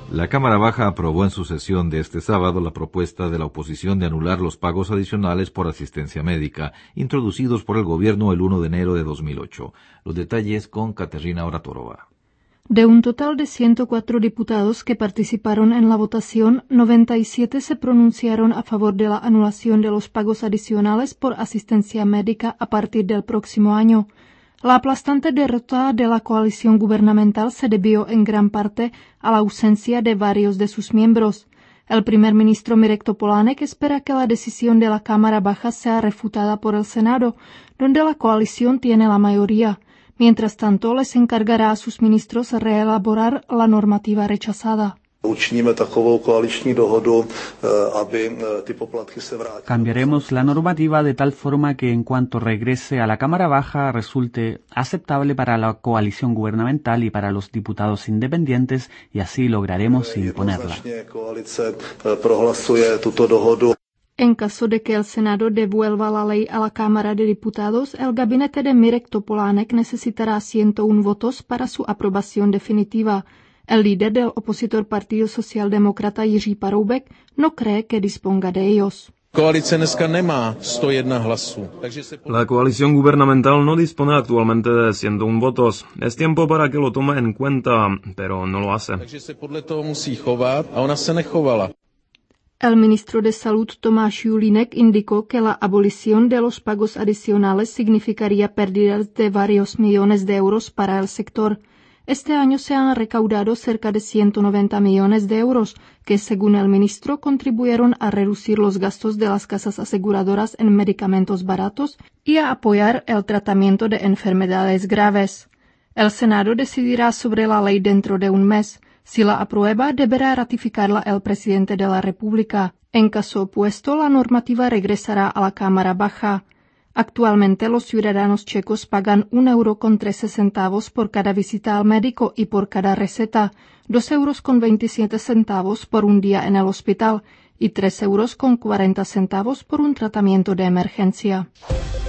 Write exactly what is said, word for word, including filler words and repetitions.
La Cámara Baja aprobó en su sesión de este sábado la propuesta de la oposición de anular los pagos adicionales por asistencia médica, introducidos por el gobierno el primero de enero de dos mil ocho. Los detalles con Caterina Oratorova. De un total de ciento cuatro diputados que participaron en la votación, noventa y siete se pronunciaron a favor de la anulación de los pagos adicionales por asistencia médica a partir del próximo año. La aplastante derrota de la coalición gubernamental se debió en gran parte a la ausencia de varios de sus miembros. El primer ministro Mirek Topolánek espera que la decisión de la Cámara Baja sea refutada por el Senado, donde la coalición tiene la mayoría. Mientras tanto, les encargará a sus ministros reelaborar la normativa rechazada. Cambiaremos la normativa de tal forma que en cuanto regrese a la Cámara Baja resulte aceptable para la coalición gubernamental y para los diputados independientes y así lograremos imponerla. En caso de que el Senado devuelva la ley a la Cámara de Diputados, el gabinete de Mirek Topolánek necesitará ciento uno votos para su aprobación definitiva. El líder del opositor Partido Socialdemócrata Jiří Paroubek no cree que disponga de ellos. La coalición gubernamental no dispone actualmente de ciento uno votos. Es tiempo para que lo tome en cuenta, pero no lo hace. El ministro de Salud Tomáš Julínek indicó que la abolición de los pagos adicionales significaría pérdidas de varios millones de euros para el sector. Este año se han recaudado cerca de ciento noventa millones de euros, que según el ministro contribuyeron a reducir los gastos de las casas aseguradoras en medicamentos baratos y a apoyar el tratamiento de enfermedades graves. El Senado decidirá sobre la ley dentro de un mes. Si la aprueba, deberá ratificarla el presidente de la República. En caso opuesto, la normativa regresará a la Cámara Baja. Actualmente los ciudadanos checos pagan un euro con trece centavos por cada visita al médico y por cada receta, dos euros con veintisiete centavos por un día en el hospital y tres euros con cuarenta centavos por un tratamiento de emergencia.